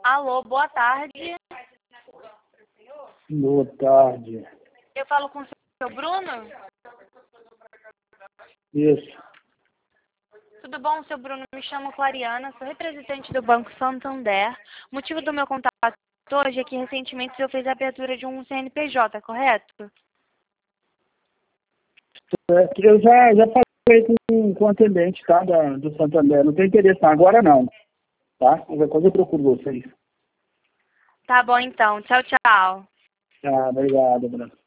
Alô, boa tarde. Boa tarde. Eu falo com o seu Bruno? Isso. Tudo bom, seu Bruno? Me chamo Clariana, sou representante do Banco Santander. O motivo do meu contato hoje é que recentemente o senhor fez a abertura de um CNPJ, correto? Eu já falei com o atendente, tá, do Santander. Não tem interesse agora não, tá? Qualquer coisa eu procuro vocês. Tá bom então. Tchau, tchau. Tá, obrigado, Bruno.